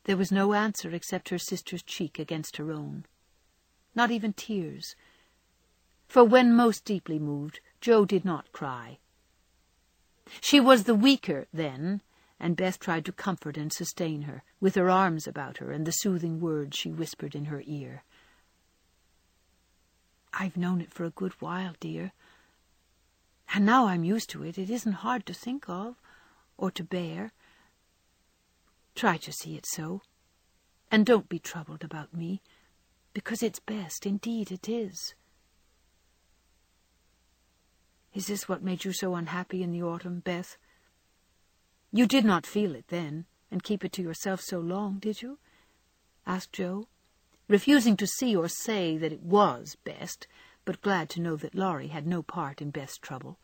There was no answer except her sister's cheek against her own. Not even tears. For when most deeply moved, Jo did not cry. She was the weaker then, and Beth tried to comfort and sustain her, with her arms about her and the soothing words she whispered in her ear. "I've known it for a good while, dear, and now I'm used to it. It isn't hard to think of, or to bear. Try to see it so, and don't be troubled about me, because it's best, indeed it is." "Is this what made you so unhappy in the autumn, Beth? You did not feel it then, and keep it to yourself so long, did you?" asked Jo, refusing to see or say that it was best, but glad to know that Laurie had no part in Beth's trouble.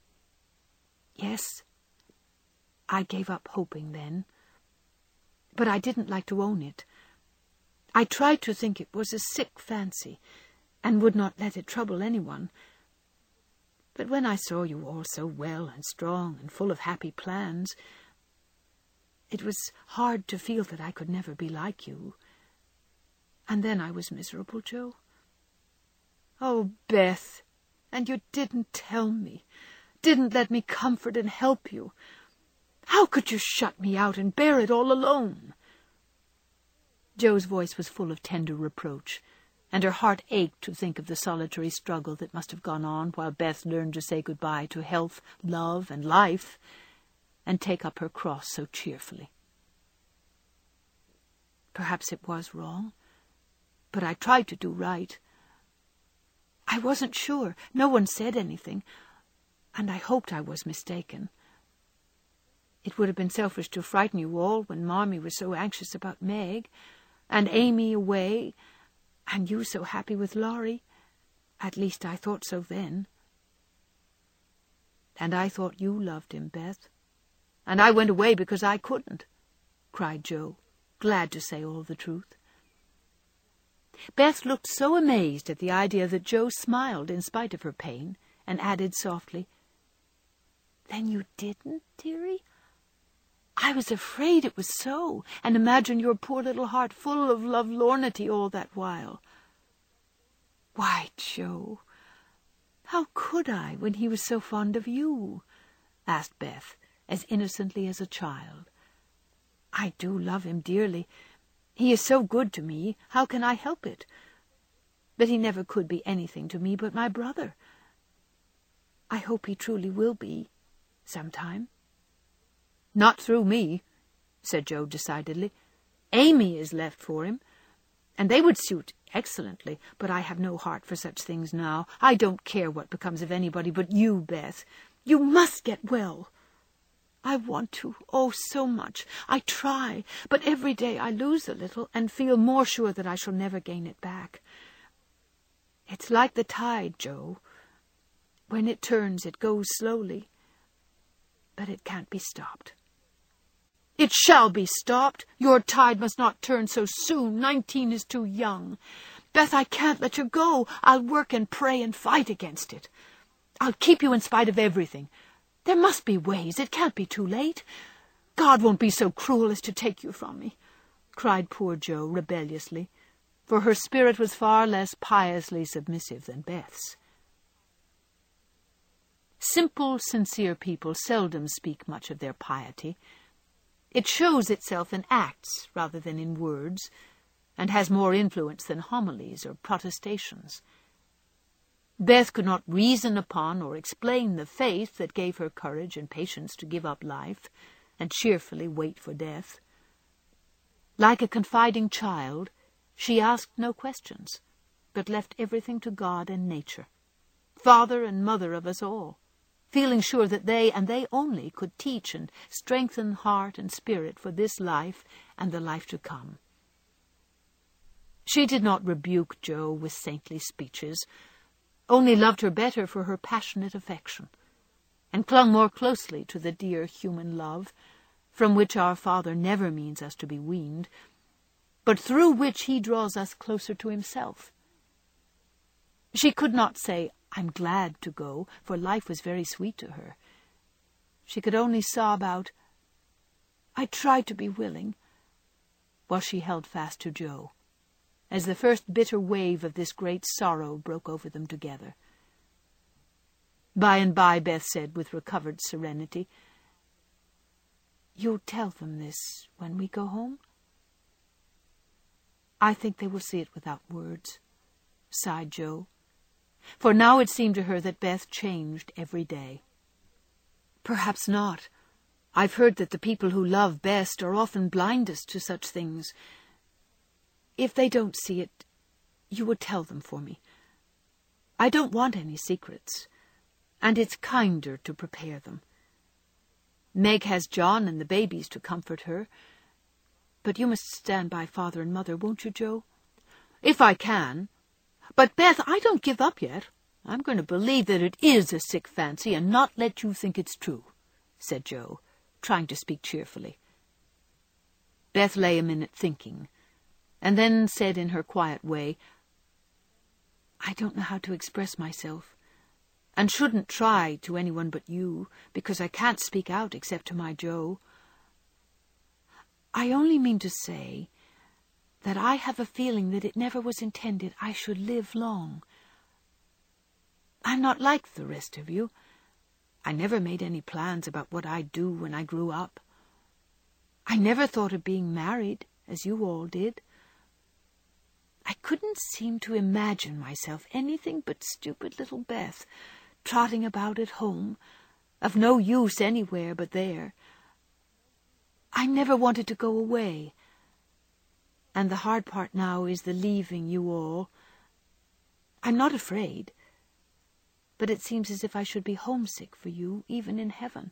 "Yes, I gave up hoping then, but I didn't like to own it. I tried to think it was a sick fancy, and would not let it trouble anyone. But when I saw you all so well and strong and full of happy plans, it was hard to feel that I could never be like you. And then I was miserable, Jo." "Oh, Beth, and you didn't tell me, didn't let me comfort and help you. How could you shut me out and bear it all alone?" Jo's voice was full of tender reproach, and her heart ached to think of the solitary struggle that must have gone on while Beth learned to say goodbye to health, love, and life, and take up her cross so cheerfully. "Perhaps it was wrong, but I tried to do right. I wasn't sure. No one said anything, and I hoped I was mistaken. It would have been selfish to frighten you all when Marmee was so anxious about Meg, and Amy away, and you so happy with Laurie. At least I thought so then." "And I thought you loved him, Beth, and I went away because I couldn't," cried Jo, glad to say all the truth. Beth looked so amazed at the idea that Jo smiled in spite of her pain, and added softly, "Then you didn't, dearie? I was afraid it was so, and imagined your poor little heart full of lovelornity all that while." "Why, Jo, how could I, when he was so fond of you?" asked Beth, as innocently as a child. "I do love him dearly. He is so good to me, how can I help it? But he never could be anything to me but my brother. I hope he truly will be, sometime." "Not through me," said Jo decidedly. "Amy is left for him, and they would suit excellently, but I have no heart for such things now. I don't care what becomes of anybody but you, Beth. You must get well." "I want to, oh, so much. I try, but every day I lose a little and feel more sure that I shall never gain it back. It's like the tide, Jo. When it turns, it goes slowly, but it can't be stopped." "It shall be stopped. Your tide must not turn so soon. 19 is too young. Beth, I can't let you go. I'll work and pray and fight against it. I'll keep you in spite of everything. There must be ways. It can't be too late. God won't be so cruel as to take you from me," cried poor Jo rebelliously, for her spirit was far less piously submissive than Beth's. Simple, sincere people seldom speak much of their piety. It shows itself in acts rather than in words, and has more influence than homilies or protestations. Beth could not reason upon or explain the faith that gave her courage and patience to give up life and cheerfully wait for death. Like a confiding child, she asked no questions, but left everything to God and nature, father and mother of us all, feeling sure that they, and they only, could teach and strengthen heart and spirit for this life and the life to come. She did not rebuke Jo with saintly speeches, only loved her better for her passionate affection, and clung more closely to the dear human love, from which our Father never means us to be weaned, but through which he draws us closer to himself. She could not say, "I'm glad to go," for life was very sweet to her. She could only sob out, "I try to be willing. while she held fast to Joe, as the first bitter wave of this great sorrow broke over them together. By and by Beth said with recovered serenity, "You'll tell them this when we go home?" "I think they will see it without words," sighed Joe, for now it seemed to her that Beth changed every day. "Perhaps not. I've heard that the people who love best are often blindest to such things. If they don't see it, you will tell them for me. I don't want any secrets, and it's kinder to prepare them. Meg has John and the babies to comfort her. But you must stand by Father and Mother, won't you, Joe?" "If I can. But, Beth, I don't give up yet. I'm going to believe that it is a sick fancy and not let you think it's true," said Joe, trying to speak cheerfully. Beth lay a minute thinking, and then said in her quiet way, "I don't know how to express myself, and shouldn't try to anyone but you, because I can't speak out except to my Joe. I only mean to say that I have a feeling that it never was intended I should live long. I'm not like the rest of you. I never made any plans about what I'd do when I grew up. I never thought of being married, as you all did. I couldn't seem to imagine myself anything but stupid little Beth, trotting about at home, of no use anywhere but there. I never wanted to go away. And the hard part now is the leaving you all. I'm not afraid, but it seems as if I should be homesick for you, even in heaven."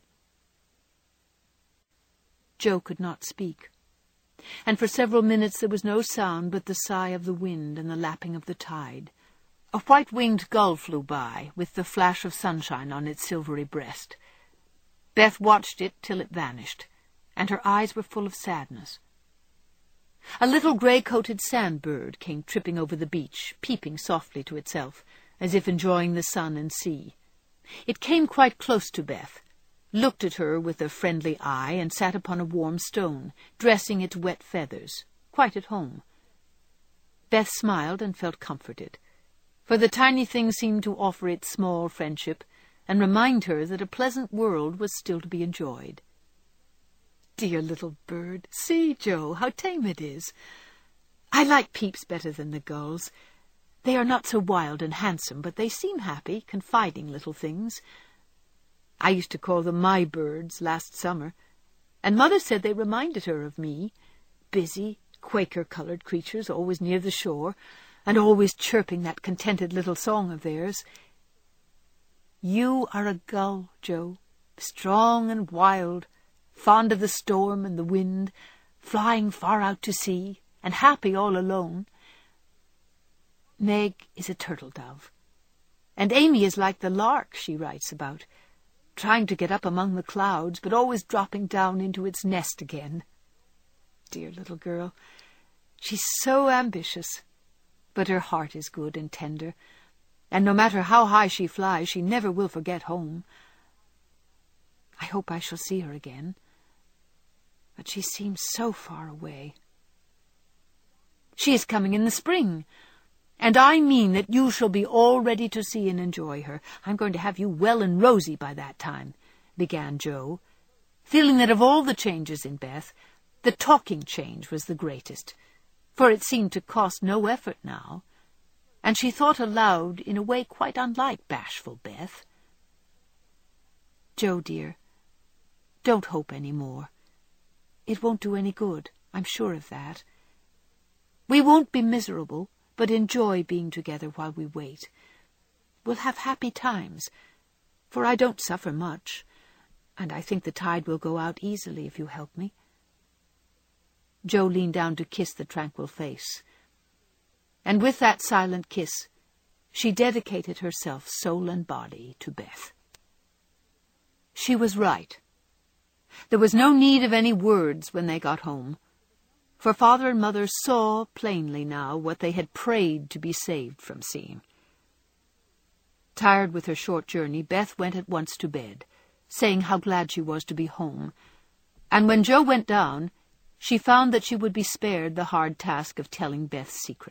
Joe could not speak, and for several minutes there was no sound but the sigh of the wind and the lapping of the tide. A white-winged gull flew by, with the flash of sunshine on its silvery breast. Beth watched it till it vanished, and her eyes were full of sadness. A little grey-coated sandbird came tripping over the beach, peeping softly to itself, as if enjoying the sun and sea. It came quite close to Beth, looked at her with a friendly eye, and sat upon a warm stone, dressing its wet feathers, quite at home. Beth smiled and felt comforted, for the tiny thing seemed to offer its small friendship and remind her that a pleasant world was still to be enjoyed. "Dear little bird, see, Joe, how tame it is. I like Peeps better than the gulls. They are not so wild and handsome, but they seem happy, confiding little things. I used to call them my birds last summer, and Mother said they reminded her of me, busy, Quaker-coloured creatures always near the shore, and always chirping that contented little song of theirs. You are a gull, Joe, strong and wild, fond of the storm and the wind, flying far out to sea, and happy all alone. Meg is a turtle-dove, and Amy is like the lark she writes about, trying to get up among the clouds, but always dropping down into its nest again. Dear little girl, she's so ambitious, but her heart is good and tender, and no matter how high she flies, she never will forget home. I hope I shall see her again, but she seems so far away. She is coming in the spring, and I mean that you shall be all ready to see and enjoy her. I'm going to have you well and rosy by that time," began Joe, feeling that of all the changes in Beth, the talking change was the greatest, for it seemed to cost no effort now, and she thought aloud in a way quite unlike bashful Beth. "Joe, dear, don't hope any more. It won't do any good, I'm sure of that. We won't be miserable, but enjoy being together while we wait. We'll have happy times, for I don't suffer much, and I think the tide will go out easily if you help me." Joe leaned down to kiss the tranquil face, and with that silent kiss she dedicated herself soul and body to Beth. She was right. There was no need of any words when they got home, for Father and Mother saw plainly now what they had prayed to be saved from seeing. Tired with her short journey, Beth went at once to bed, saying how glad she was to be home, and when Joe went down, She found that she would be spared the hard task of telling Beth's secret.